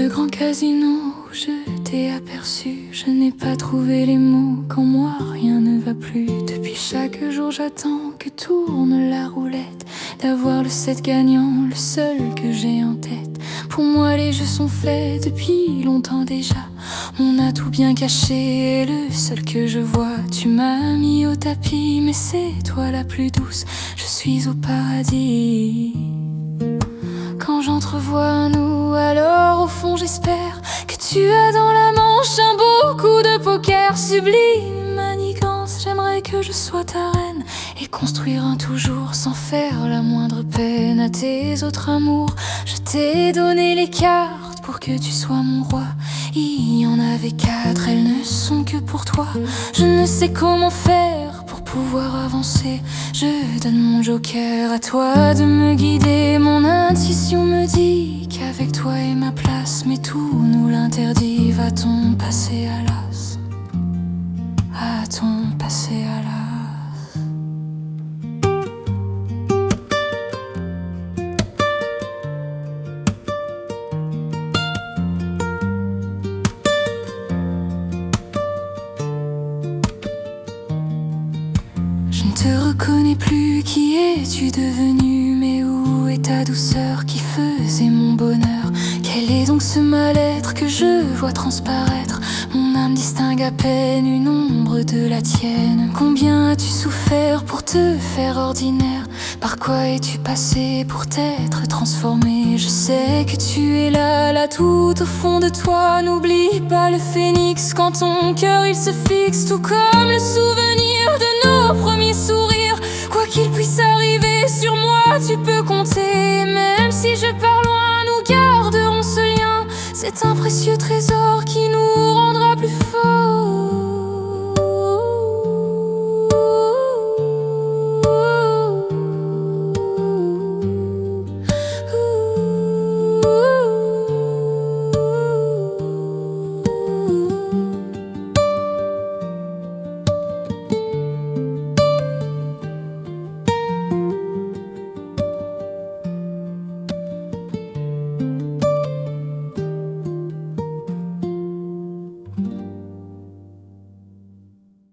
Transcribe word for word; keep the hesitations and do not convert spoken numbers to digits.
ce grand casino où je t'ai aperçu, je n'ai pas trouvé les mots, qu'en moi rien ne va plus. Depuis chaque jour j'attends que tourne la roulette, d'avoir le sept gagnant, le seul que j'ai en tête. Pour moi les jeux sont faits depuis longtemps déjà, on a tout bien caché et le seul que je vois. Tu m'as mis au tapis mais c'est toi la plus douce, je suis au paradis. Quand j'entrevois nous, alors au fond j'espère que tu as dans la manche un beau coup de poker. Sublime manigance, j'aimerais que je sois ta reine et construire un toujours sans faire la moindre peine à tes autres amours. Je t'ai donné les cartes pour que tu sois mon roi. Il y en avait quatre, elles ne sont que pour toi. Je ne sais comment faire pour pouvoir avancer, je donne mon joker à toi de me guider. Mon intuition me dit qu'avec toi est ma place, mais tout nous l'interdit. Va-t-on passer à l'as? Va-t-on passer à l'as? Je ne te reconnais plus, qui es-tu devenu? Mais où est ta douceur qui faisait mon bonheur? Quel est donc ce mal-être que je vois transparaître? Mon âme distingue à peine une ombre de la tienne. Combien as-tu souffert pour te faire ordinaire? Par quoi es-tu passé pour t'être transformé? Je sais que tu es là, là tout au fond de toi. N'oublie pas le phénix quand ton cœur il se fixe, tout comme le souvenir de nos premiers sourires. Quoi qu'il puisse arriver, sur moi tu peux compter. Même si je pars loin, nous garderons ce lien. C'est un précieux trésor qui nous rendra plus forts.